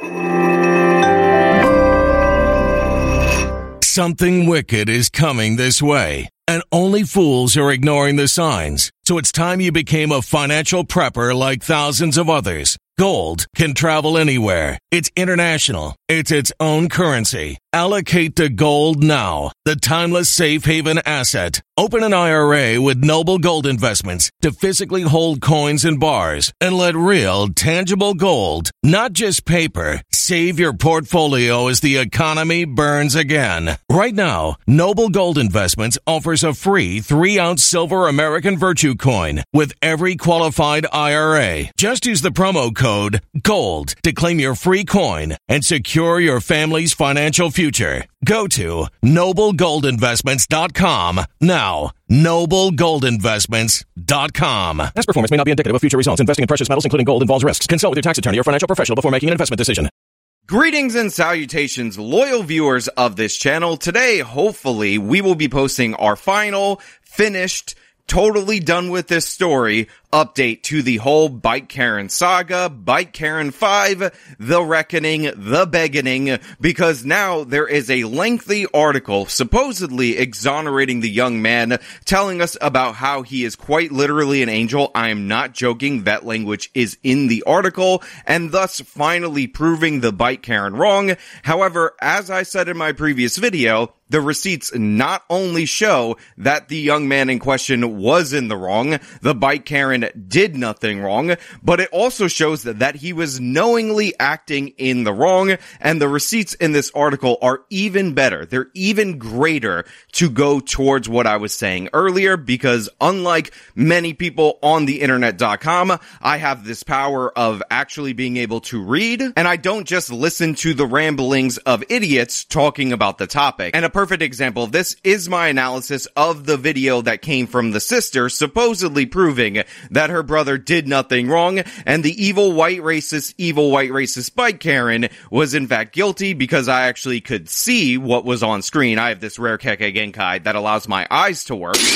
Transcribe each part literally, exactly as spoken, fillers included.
Something wicked is coming this way, and only fools are ignoring the signs. So it's time you became a financial prepper like thousands of others. Gold can travel anywhere. It's international. It's its own currency. Allocate to gold now, the timeless safe haven asset. Open an I R A with Noble Gold Investments to physically hold coins and bars and let real, tangible gold, not just paper, save your portfolio as the economy burns again. Right now, Noble Gold Investments offers a free three-ounce silver American Virtue coin with every qualified I R A. Just use the promo code GOLD to claim your free coin and secure your family's financial future. Go to noble gold investments dot com now. noble gold investments dot com. Past performance may not be indicative of future results. Investing in precious metals, including gold, involves risks. Consult with your tax attorney or financial professional before making an investment decision. Greetings and salutations, loyal viewers of this channel. Today, hopefully, we will be posting our final, finished, totally done with this story update to the whole Bike Karen saga, Bike Karen five, The Reckoning, The Beginning, because now there is a lengthy article supposedly exonerating the young man, telling us about how he is quite literally an angel. I am not joking, that language is in the article, and thus finally proving the Bike Karen wrong. However, as I said in my previous video, the receipts not only show that the young man in question was in the wrong, the Bike Karen did nothing wrong, but it also shows that, that he was knowingly acting in the wrong, and the receipts in this article are even better. They're even greater to go towards what I was saying earlier, because unlike many people on the internet dot com, I have this power of actually being able to read, and I don't just listen to the ramblings of idiots talking about the topic. And a perfect example of this is my analysis of the video that came from the sister, supposedly proving that her brother did nothing wrong, and the evil white racist, evil white racist Bike Karen was in fact guilty, because I actually could see what was on screen. I have this rare Kekkei Genkai that allows my eyes to work.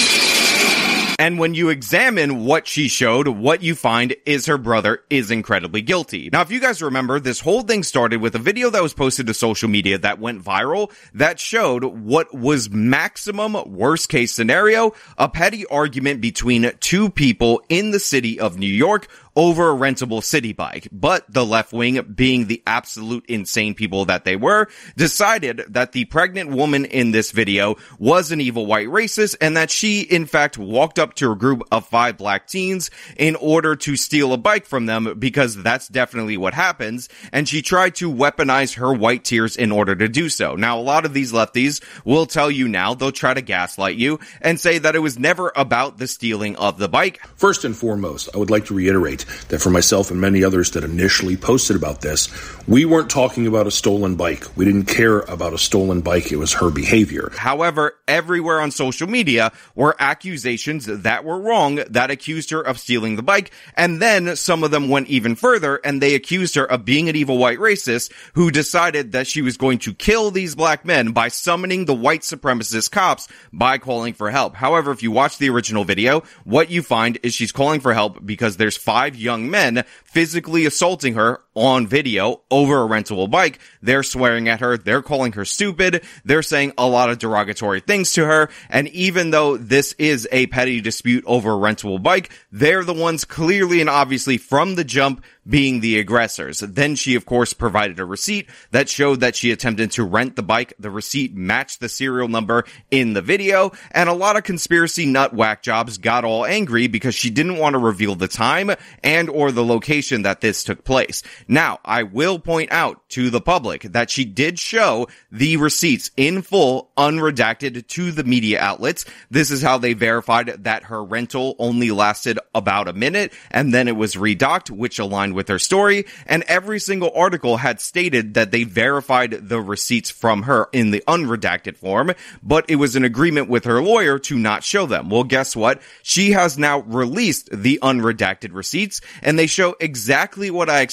And when you examine what she showed, what you find is her brother is incredibly guilty. Now, if you guys remember, this whole thing started with a video that was posted to social media that went viral that showed what was maximum worst case scenario, a petty argument between two people in the city of New York over a rentable city bike. But the left wing, being the absolute insane people that they were, decided that the pregnant woman in this video was an evil white racist, and that she, in fact, walked up to a group of five black teens in order to steal a bike from them, because that's definitely what happens, and she tried to weaponize her white tears in order to do so. Now, a lot of these lefties will tell you now, they'll try to gaslight you and say that it was never about the stealing of the bike. First and foremost, I would like to reiterate that for myself and many others that initially posted about this, we weren't talking about a stolen bike. We didn't care about a stolen bike. It was her behavior. However, everywhere on social media were accusations that were wrong that accused her of stealing the bike, and then some of them went even further and they accused her of being an evil white racist who decided that she was going to kill these black men by summoning the white supremacist cops by calling for help. However, if you watch the original video, what you find is she's calling for help because there's five young men physically assaulting her on video over a rentable bike. They're swearing at her, they're calling her stupid, they're saying a lot of derogatory things to her, and even though this is a petty dispute over a rentable bike, they're the ones clearly and obviously from the jump being the aggressors. Then she, of course, provided a receipt that showed that she attempted to rent the bike. The receipt matched the serial number in the video, and a lot of conspiracy nut whack jobs got all angry because she didn't want to reveal the time and or the location that this took place. Now, I will point out to the public that she did show the receipts in full, unredacted, to the media outlets. This is how they verified that her rental only lasted about a minute, and then it was redocked, which aligned with her story, and every single article had stated that they verified the receipts from her in the unredacted form, but it was an agreement with her lawyer to not show them. Well, guess what? She has now released the unredacted receipts, and they show exactly what I explained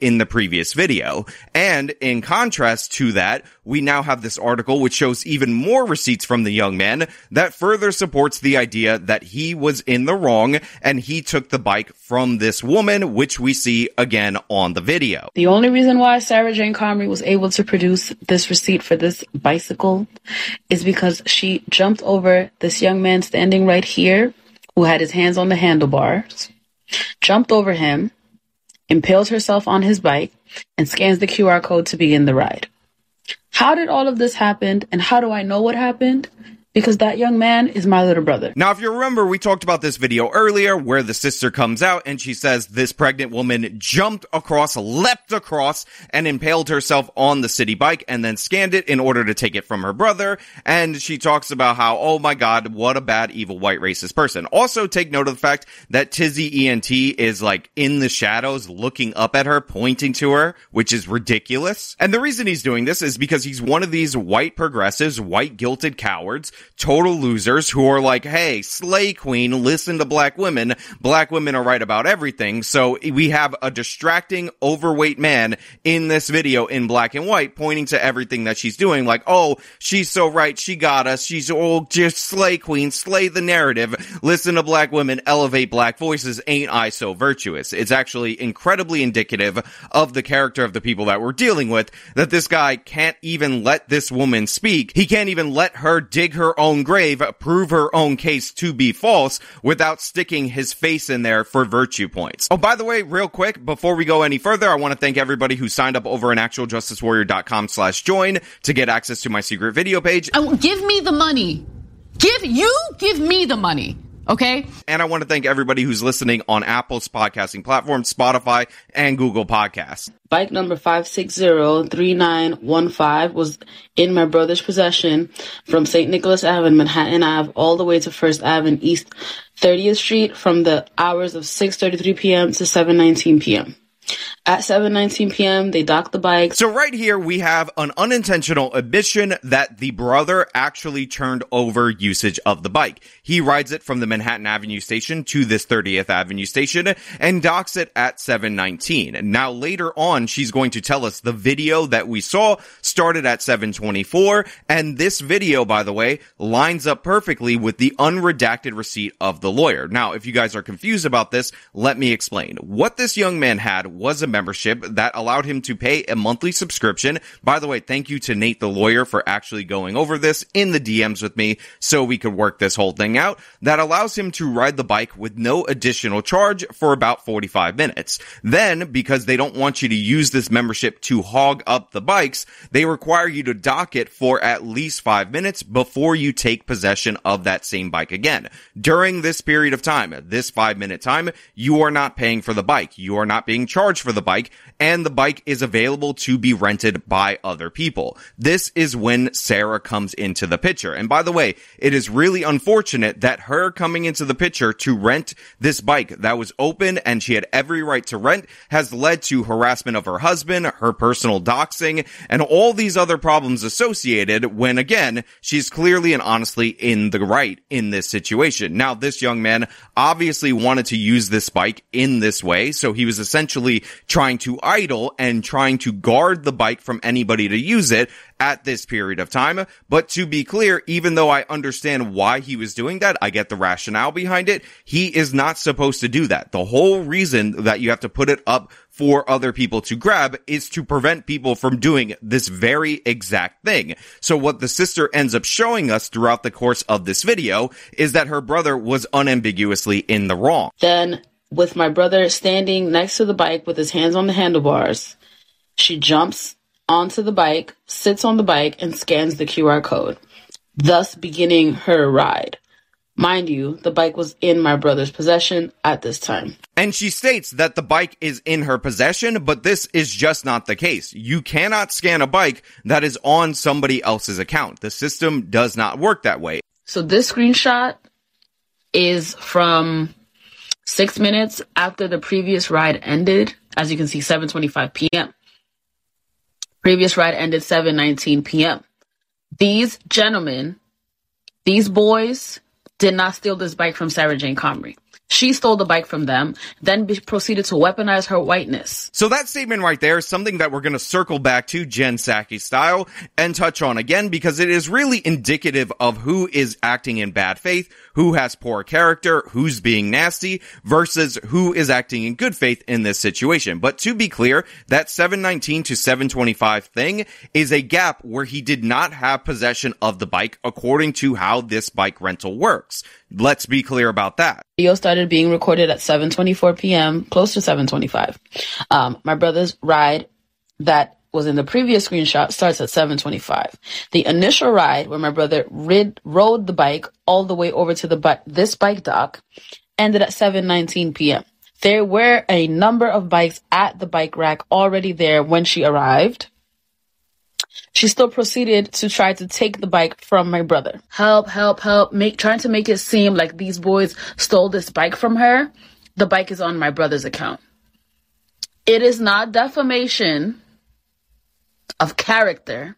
in the previous video. And in contrast to that, we now have this article which shows even more receipts from the young man that further supports the idea that he was in the wrong and he took the bike from this woman, which we see again on the video. The only reason why Sarah Jane Comrie was able to produce this receipt for this bicycle is because she jumped over this young man standing right here who had his hands on the handlebars, jumped over him, impaled herself on his bike, and scans the Q R code to begin the ride. How did all of this happen, and how do I know what happened? Because that young man is my little brother. Now, if you remember, we talked about this video earlier where the sister comes out and she says this pregnant woman jumped across, leapt across, and impaled herself on the city bike and then scanned it in order to take it from her brother. And she talks about how, oh my God, what a bad, evil, white racist person. Also, take note of the fact that Tizzy E N T is like in the shadows looking up at her, pointing to her, which is ridiculous. And the reason he's doing this is because he's one of these white progressives, white guilted cowards, total losers who are like, hey, slay queen, listen to black women. Black women are right about everything. So we have a distracting, overweight man in this video in black and white pointing to everything that she's doing. Like, oh, she's so right. She got us. She's, oh, just slay queen, slay the narrative. Listen to black women, elevate black voices. Ain't I so virtuous? It's actually incredibly indicative of the character of the people that we're dealing with, that this guy can't even let this woman speak. He can't even let her dig her own grave, prove her own case to be false without sticking his face in there for virtue points. Oh, by the way, real quick, before we go any further, I want to thank everybody who signed up over at actual justice warrior dot com slash join to get access to my secret video page. I, give me the money. Give, you give me the money. Okay. And I want to thank everybody who's listening on Apple's podcasting platform, Spotify, and Google Podcasts. Bike number five six zero three nine one five was in my brother's possession from Saint Nicholas Avenue, Manhattan Ave, all the way to First Avenue, East thirtieth Street from the hours of six thirty-three p.m. to seven nineteen p.m. At seven nineteen p.m., they docked the bike. So right here, we have an unintentional admission that the brother actually turned over usage of the bike. He rides it from the Manhattan Avenue station to this thirtieth Avenue station and docks it at seven nineteen. Now, later on, she's going to tell us the video that we saw started at seven twenty-four, and this video, by the way, lines up perfectly with the unredacted receipt of the lawyer. Now, if you guys are confused about this, let me explain. What this young man had was a membership that allowed him to pay a monthly subscription. By the way, thank you to Nate the lawyer for actually going over this in the D Ms with me so we could work this whole thing out. That allows him to ride the bike with no additional charge for about forty-five minutes. Then, because they don't want you to use this membership to hog up the bikes, they require you to dock it for at least five minutes before you take possession of that same bike again. During this period of time, this five minute time, you are not paying for the bike. You are not being charged for the bike, and the bike is available to be rented by other people. This is when Sarah comes into the picture. And by the way, it is really unfortunate that her coming into the picture to rent this bike that was open and she had every right to rent has led to harassment of her husband, her personal doxing, and all these other problems associated when, again, she's clearly and honestly in the right in this situation. Now, this young man obviously wanted to use this bike in this way, so he was essentially trying to idle and trying to guard the bike from anybody to use it at this period of time. But to be clear, even though I understand why he was doing that, I get the rationale behind it, he is not supposed to do that. The whole reason that you have to put it up for other people to grab is to prevent people from doing this very exact thing. So what the sister ends up showing us throughout the course of this video is that her brother was unambiguously in the wrong. Then, with my brother standing next to the bike with his hands on the handlebars, she jumps onto the bike, sits on the bike, and scans the Q R code, thus beginning her ride. Mind you, the bike was in my brother's possession at this time. And she states that the bike is in her possession, but this is just not the case. You cannot scan a bike that is on somebody else's account. The system does not work that way. So this screenshot is from six minutes after the previous ride ended. As you can see, seven twenty-five p.m. Previous ride ended seven nineteen p.m. These gentlemen, these boys, did not steal this bike from Sarah Jane Comrie. She stole the bike from them, then be- proceeded to weaponize her whiteness. So that statement right there is something that we're going to circle back to Jen Psaki style and touch on again, because it is really indicative of who is acting in bad faith, who has poor character, who's being nasty, versus who is acting in good faith in this situation. But to be clear, that seven nineteen to seven twenty-five thing is a gap where he did not have possession of the bike according to how this bike rental works. Let's be clear about that. Video started being recorded at seven twenty-four p.m., close to seven twenty-five. Um, my brother's ride that was in the previous screenshot starts at seven twenty-five. The initial ride where my brother rid, rode the bike all the way over to the bi- this bike dock ended at seven nineteen p.m. There were a number of bikes at the bike rack already there when she arrived. She still proceeded to try to take the bike from my brother. Help, help, help, make trying to make it seem like these boys stole this bike from her. The bike is on my brother's account. It is not defamation of character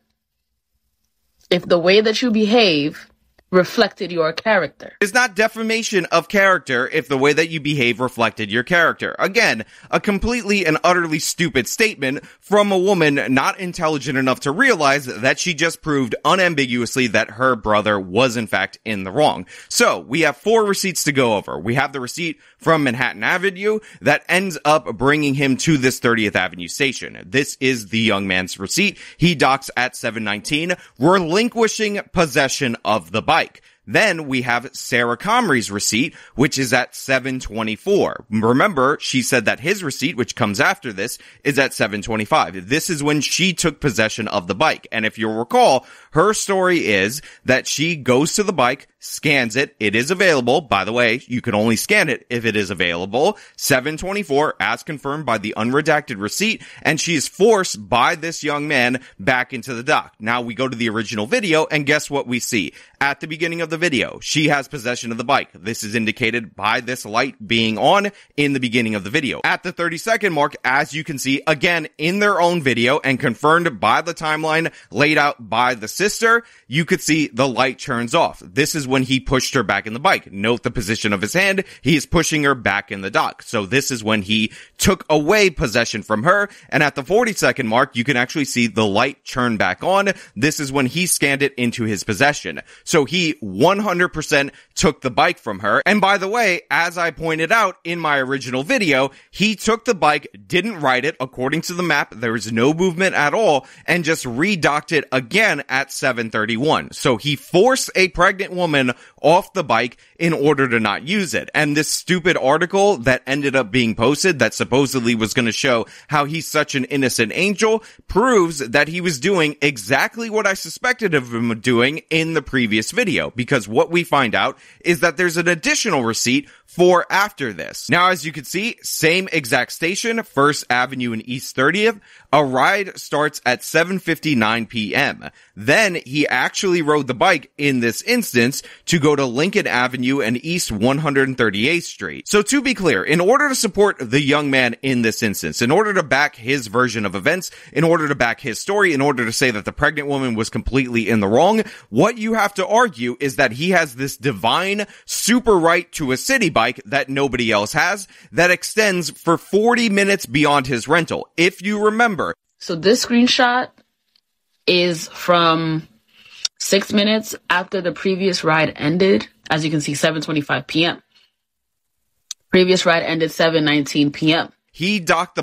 if the way that you behave reflected your character. It's not defamation of character if the way that you behave reflected your character. Again, a completely and utterly stupid statement from a woman not intelligent enough to realize that she just proved unambiguously that her brother was in fact in the wrong. So, we have four receipts to go over. We have the receipt from Manhattan Avenue that ends up bringing him to this thirtieth Avenue station. This is the young man's receipt. He docks at seven nineteen, relinquishing possession of the bike. Then we have Sarah Comrie's receipt, which is at seven twenty-four. Remember, she said that his receipt, which comes after this, is at seven twenty-five. This is when she took possession of the bike. And if you'll recall, her story is that she goes to the bike, scans it. It is available. By the way, you can only scan it if it is available. seven twenty-four, as confirmed by the unredacted receipt, and she is forced by this young man back into the dock. Now we go to the original video, and guess what we see? At the beginning of the video, she has possession of the bike. This is indicated by this light being on in the beginning of the video. At the thirty second mark, as you can see, again, in their own video and confirmed by the timeline laid out by the sister, you could see the light turns off. This is when he pushed her back in the bike. Note the position of his hand. He is pushing her back in the dock. So this is when he took away possession from her. And at the forty second mark, you can actually see the light turn back on. This is when he scanned it into his possession. So he one hundred percent took the bike from her. And by the way, as I pointed out in my original video, he took the bike, didn't ride it according to the map. There was no movement at all, and just redocked it again at seven thirty-one. So he forced a pregnant woman off the bike in order to not use it. And this stupid article that ended up being posted that supposedly was going to show how he's such an innocent angel proves that he was doing exactly what I suspected of him doing in the previous video, because what we find out is that there's an additional receipt for after this. Now, as you can see, same exact station, First Avenue and East thirtieth. A ride starts at seven fifty-nine p.m. Then he actually rode the bike in this instance to go to Lincoln Avenue and East one hundred thirty-eighth Street. So to be clear, in order to support the young man in this instance, in order to back his version of events, in order to back his story, in order to say that the pregnant woman was completely in the wrong, what you have to argue is that he has this divine super right to a city bike that nobody else has that extends for forty minutes beyond his rental. If you remember. So this screenshot is from six minutes after the previous ride ended. As you can see, seven twenty-five p.m. Previous ride ended seven nineteen p.m. He docked the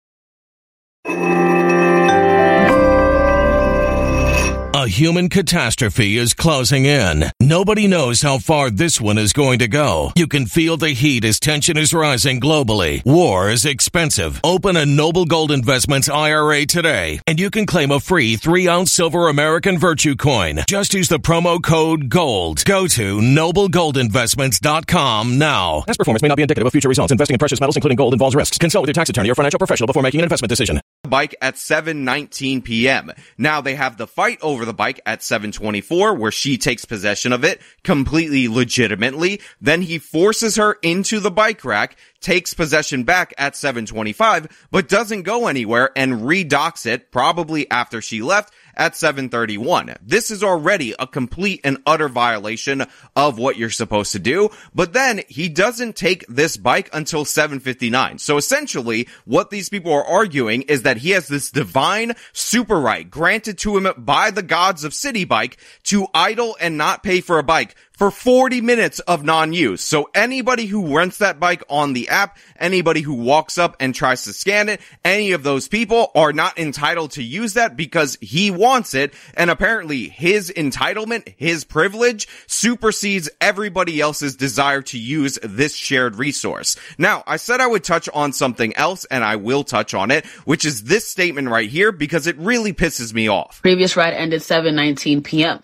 A human catastrophe is closing in. Nobody knows how far this one is going to go. You can feel the heat as tension is rising globally. War is expensive. Open a Noble Gold Investments I R A today, and you can claim a free three ounce silver American Virtue coin. Just use the promo code GOLD. Go to noble gold investments dot com now. Past performance may not be indicative of future results. Investing in precious metals, including gold, involves risks. Consult with your tax attorney or financial professional before making an investment decision. Bike at seven nineteen p.m. Now they have the fight over the bike at seven twenty-four, where she takes possession of it completely legitimately. Then he forces her into the bike rack, takes possession back at seven twenty-five, but doesn't go anywhere and redocks it probably after she left at seven thirty-one. This is already a complete and utter violation of what you're supposed to do, but then he doesn't take this bike until seven fifty-nine. So essentially, what these people are arguing is that he has this divine super right granted to him by the gods of City Bike to idle and not pay for a bike for forty minutes of non-use. So anybody who rents that bike on the app, anybody who walks up and tries to scan it, any of those people are not entitled to use that because he wants it. And apparently his entitlement, his privilege supersedes everybody else's desire to use this shared resource. Now, I said I would touch on something else, and I will touch on it, which is this statement right here, because it really pisses me off. Previous ride ended seven nineteen p.m.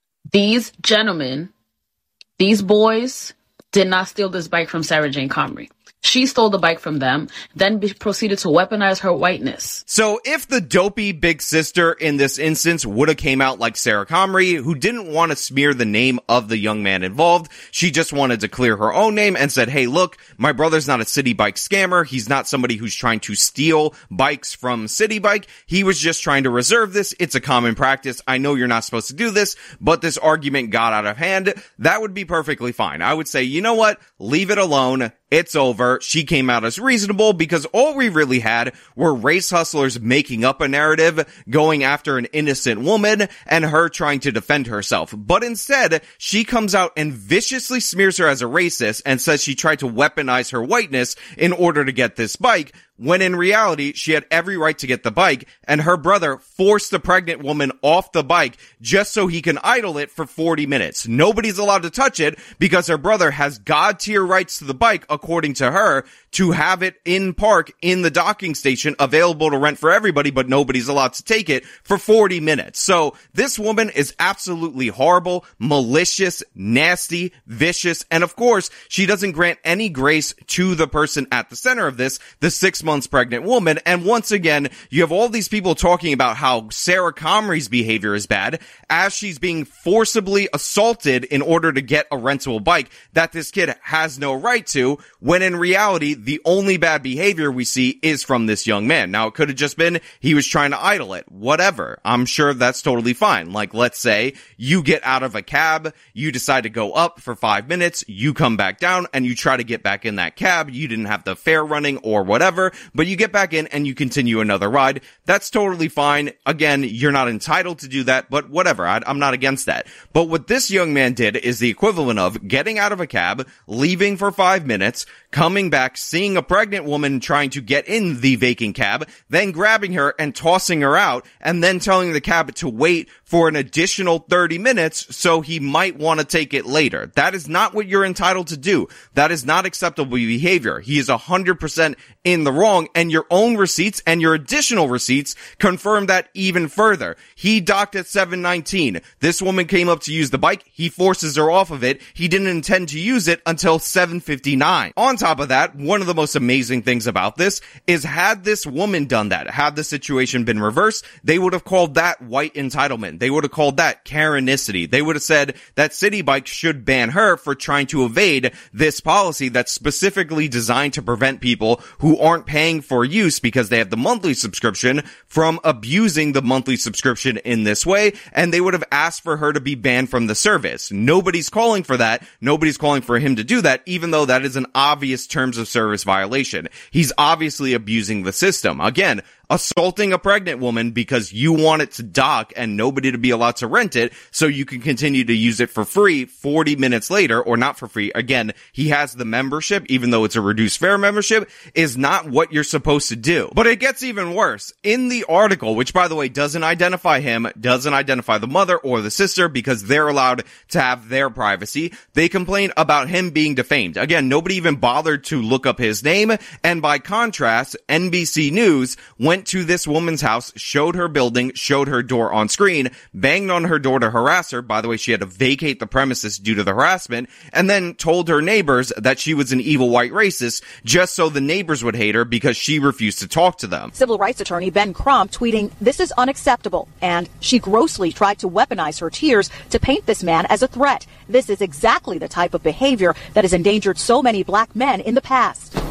These gentlemen, these boys, did not steal this bike from Sarah Jane Comrie. She stole the bike from them, then be- proceeded to weaponize her whiteness. So if the dopey big sister in this instance would have came out like Sarah Comrie, who didn't want to smear the name of the young man involved, she just wanted to clear her own name and said, hey, look, my brother's not a City Bike scammer. He's not somebody who's trying to steal bikes from City Bike. He was just trying to reserve this. It's a common practice. I know you're not supposed to do this, but this argument got out of hand. That would be perfectly fine. I would say, you know what? Leave it alone. It's over. She came out as reasonable because all we really had were race hustlers making up a narrative, going after an innocent woman, and her trying to defend herself. But instead, she comes out and viciously smears her as a racist and says she tried to weaponize her whiteness in order to get this bike, when in reality, she had every right to get the bike, and her brother forced the pregnant woman off the bike just so he can idle it for forty minutes. Nobody's allowed to touch it because her brother has God-tier rights to the bike, according to her, to have it in park in the docking station available to rent for everybody, but nobody's allowed to take it for forty minutes. So this woman is absolutely horrible, malicious, nasty, vicious, and of course, she doesn't grant any grace to the person at the center of this, the six months pregnant woman. And once again, you have all these people talking about how Sarah Comrie's behavior is bad as she's being forcibly assaulted in order to get a rentable bike that this kid has no right to, when in reality, the only bad behavior we see is from this young man. Now, it could have just been he was trying to idle it. Whatever. I'm sure that's totally fine. Like, let's say you get out of a cab, you decide to go up for five minutes, you come back down, and you try to get back in that cab. You didn't have the fare running or whatever, but you get back in and you continue another ride. That's totally fine. Again, you're not entitled to do that, but whatever. I, I'm not against that. But what this young man did is the equivalent of getting out of a cab, leaving for five minutes, coming back, seeing a pregnant woman trying to get in the vacant cab, then grabbing her and tossing her out, and then telling the cab to wait for an additional thirty minutes so he might want to take it later. That is not what you're entitled to do. That is not acceptable behavior. He is one hundred percent in the wrong, and your own receipts and your additional receipts confirm that even further. He docked at seven nineteen. This woman came up to use the bike. He forces her off of it. He didn't intend to use it until seven fifty-nine. On top of that, one of the most amazing things about this is had this woman done that, had the situation been reversed, they would have called that white entitlement. They would have called that Karenicity. They would have said that City Bike should ban her for trying to evade this policy that's specifically designed to prevent people who aren't paying for use because they have the monthly subscription from abusing the monthly subscription in this way, and they would have asked for her to be banned from the service. Nobody's calling for that. Nobody's calling for him to do that, even though that is an obvious terms of service violation. He's obviously abusing the system. Again, assaulting a pregnant woman because you want it to dock and nobody to be allowed to rent it so you can continue to use it for free forty minutes later, or not for free. Again, he has the membership, even though it's a reduced fare membership, is not what you're supposed to do. But it gets even worse. In the article, which by the way doesn't identify him, doesn't identify the mother or the sister because they're allowed to have their privacy, they complain about him being defamed. Again, nobody even bothered to look up his name, and by contrast, N B C News went to this woman's house, showed her building, showed her door on screen, banged on her door to harass her. By the way, she had to vacate the premises due to the harassment, and then told her neighbors that she was an evil white racist just so the neighbors would hate her because she refused to talk to them. Civil rights attorney Ben Crump tweeting, "This is unacceptable," and she grossly tried to weaponize her tears to paint this man as a threat. This is exactly the type of behavior that has endangered so many black men in the past.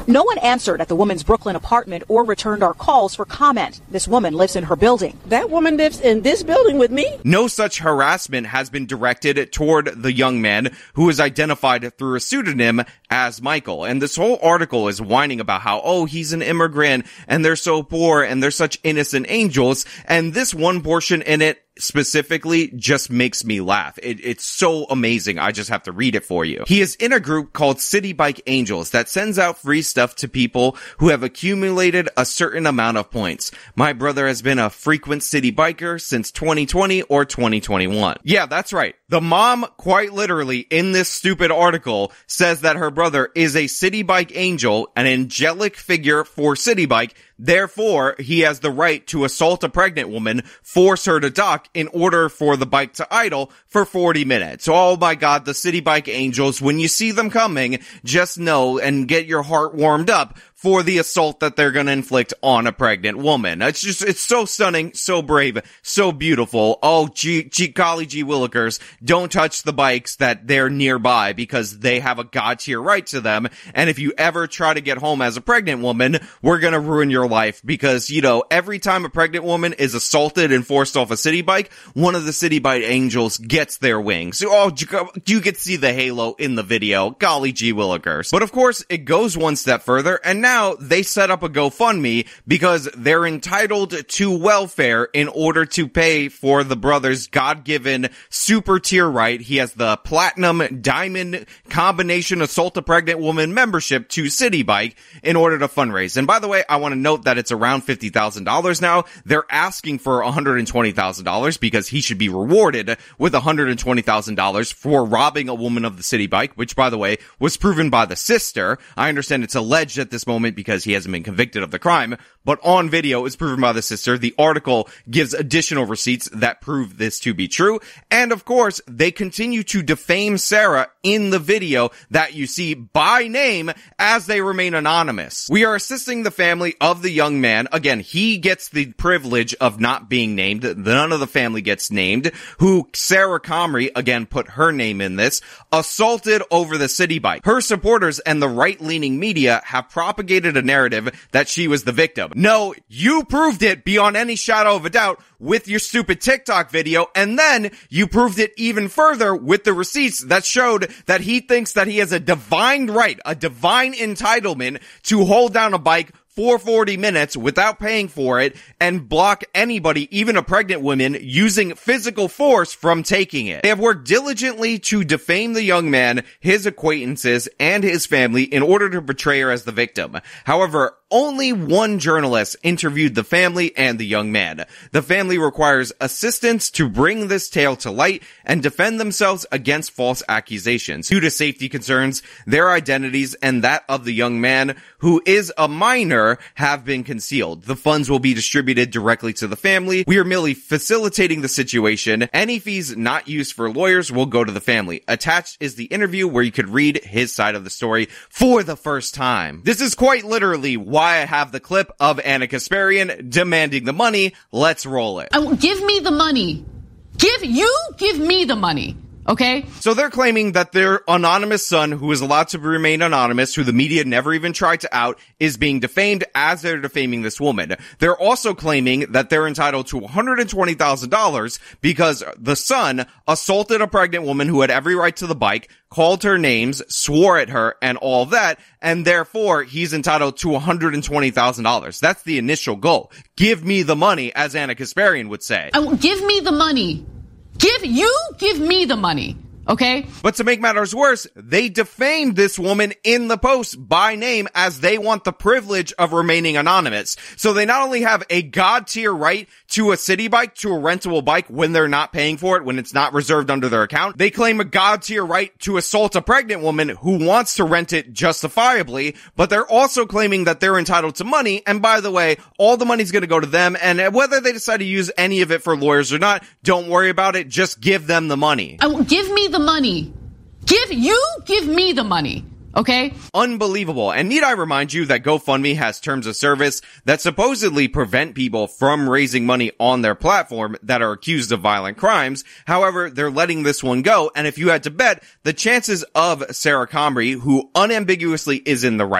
No one answered at the woman's Brooklyn apartment or returned our calls for comment. This woman lives in her building. That woman lives in this building with me? No such harassment has been directed toward the young man who is identified through a pseudonym as Michael. And this whole article is whining about how, oh, he's an immigrant and they're so poor and they're such innocent angels. And this one portion in it specifically just makes me laugh. It, it's so amazing. I just have to read it for you. He is in a group called City Bike Angels that sends out free stuff to people who have accumulated a certain amount of points. My brother has been a frequent city biker since twenty twenty or twenty twenty-one. Yeah, that's right. The mom, quite literally, in this stupid article, says that her brother is a City Bike Angel, an angelic figure for City Bike. Therefore, he has the right to assault a pregnant woman, force her to dock in order for the bike to idle for forty minutes. Oh my God, the City Bike Angels, when you see them coming, just know and get your heart warmed up for the assault that they're gonna inflict on a pregnant woman. It's just, it's so stunning, so brave, so beautiful. Oh, gee, gee, golly gee willikers, don't touch the bikes that they're nearby because they have a god tier right to them. And if you ever try to get home as a pregnant woman, we're gonna ruin your life because, you know, every time a pregnant woman is assaulted and forced off a city bike, one of the City Bike Angels gets their wings. Oh, you can see the halo in the video. Golly gee willikers. But of course, it goes one step further, and now Now, they set up a GoFundMe because they're entitled to welfare in order to pay for the brother's God-given super tier right. He has the platinum diamond combination assault a pregnant woman membership to City Bike in order to fundraise. And by the way, I want to note that it's around fifty thousand dollars now. They're asking for one hundred twenty thousand dollars because he should be rewarded with one hundred twenty thousand dollars for robbing a woman of the City Bike, which, by the way, was proven by the sister. I understand it's alleged at this moment because he hasn't been convicted of the crime, but on video it's proven by the sister. The article gives additional receipts that prove this to be true. And of course, they continue to defame Sarah in the video that you see by name as they remain anonymous. We are assisting the family of the young man. Again, he gets the privilege of not being named. None of the family gets named. Who Sarah Comrie, again, put her name in this, assaulted over the City Bike. Her supporters and the right-leaning media have propagated a narrative that she was the victim. No, you proved it beyond any shadow of a doubt with your stupid TikTok video, and then you proved it even further with the receipts that showed that he thinks that he has a divine right, a divine entitlement to hold down a bike for forty minutes without paying for it and block anybody, even a pregnant woman, using physical force from taking it. They have worked diligently to defame the young man, his acquaintances, and his family in order to portray her as the victim. However, only one journalist interviewed the family and the young man. The family requires assistance to bring this tale to light and defend themselves against false accusations. Due to safety concerns, their identities and that of the young man, who is a minor, have been concealed. The funds will be distributed directly to the family. We are merely facilitating the situation. Any fees not used for lawyers will go to the family. Attached is the interview where you could read his side of the story for the first time. This is quite literally why I have the clip of Ana Kasparian demanding the money. Let's roll it. I, give me the money. Give you give me the money. Okay? So they're claiming that their anonymous son, who is allowed to remain anonymous, who the media never even tried to out, is being defamed as they're defaming this woman. They're also claiming that they're entitled to one hundred twenty thousand dollars because the son assaulted a pregnant woman who had every right to the bike, called her names, swore at her, and all that, and therefore he's entitled to one hundred twenty thousand dollars. That's the initial goal. Give me the money, as Ana Kasparian would say. I, give me the money. Give you give me the money. Okay? But to make matters worse, they defamed this woman in the post by name as they want the privilege of remaining anonymous. So they not only have a god tier right to a city bike, to a rentable bike when they're not paying for it, when it's not reserved under their account, they claim a god tier right to assault a pregnant woman who wants to rent it justifiably, but they're also claiming that they're entitled to money, and by the way, all the money's gonna go to them, and whether they decide to use any of it for lawyers or not, don't worry about it, just give them the money. I, give me the money. Give you give me the money. Okay? Unbelievable. And need I remind you that GoFundMe has terms of service that supposedly prevent people from raising money on their platform that are accused of violent crimes. However, they're letting this one go. And if you had to bet, the chances of Sarah Comrie, who unambiguously is in the right,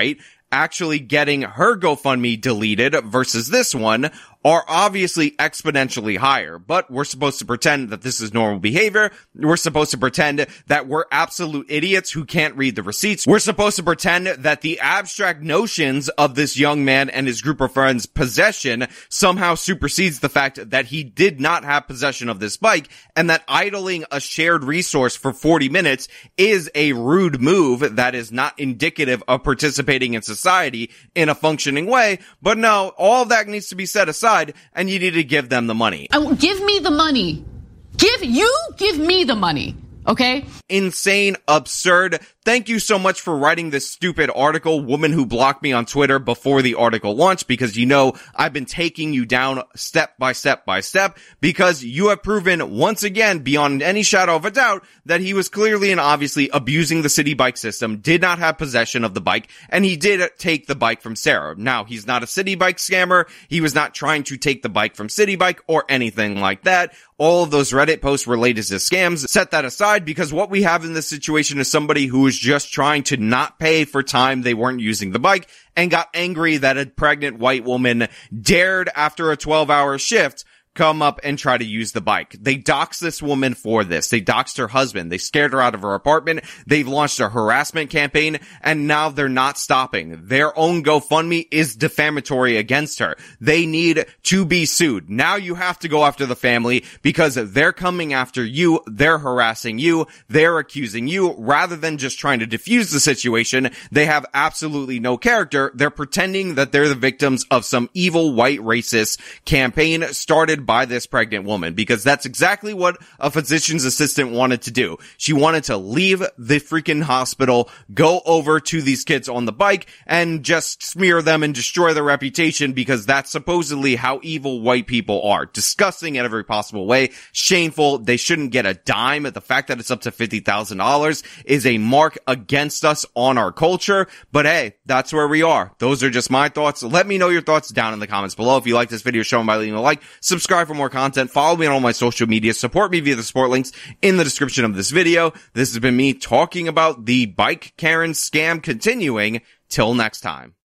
actually getting her GoFundMe deleted versus this one are obviously exponentially higher, but we're supposed to pretend that this is normal behavior. We're supposed to pretend that we're absolute idiots who can't read the receipts. We're supposed to pretend that the abstract notions of this young man and his group of friends' possession somehow supersedes the fact that he did not have possession of this bike, and that idling a shared resource for forty minutes is a rude move that is not indicative of participating in society in a functioning way. But no, all of that needs to be set aside, and you need to give them the money. I, give me the money. Give you give me the money. Okay? Insane, absurd. Thank you so much for writing this stupid article, woman who blocked me on Twitter before the article launched, because you know I've been taking you down step by step by step, because you have proven once again, beyond any shadow of a doubt, that he was clearly and obviously abusing the city bike system, did not have possession of the bike, and he did take the bike from Sarah. Now, he's not a city bike scammer. He was not trying to take the bike from City Bike or anything like that. All of those Reddit posts related to scams, set that aside, because what we have in this situation is somebody who is just trying to not pay for time they weren't using the bike and got angry that a pregnant white woman dared, after a twelve hour shift, come up and try to use the bike. They doxed this woman for this. They doxed her husband. They scared her out of her apartment. They've launched a harassment campaign, and now they're not stopping. Their own GoFundMe is defamatory against her. They need to be sued. Now you have to go after the family, because they're coming after you. They're harassing you. They're accusing you. Rather than just trying to diffuse the situation, they have absolutely no character. They're pretending that they're the victims of some evil white racist campaign started by this pregnant woman, because that's exactly what a physician's assistant wanted to do. She wanted to leave the freaking hospital, go over to these kids on the bike, and just smear them and destroy their reputation, because that's supposedly how evil white people are. Disgusting in every possible way. Shameful. They shouldn't get a dime. The fact that it's up to fifty thousand dollars is a mark against us on our culture. But hey, that's where we are. Those are just my thoughts. Let me know your thoughts down in the comments below. If you like this video, show them by leaving a like. Subscribe for more content. Follow me on all my social media. Support me via the support links in the description of this video. This has been me talking about the bike Karen scam continuing. Till next time.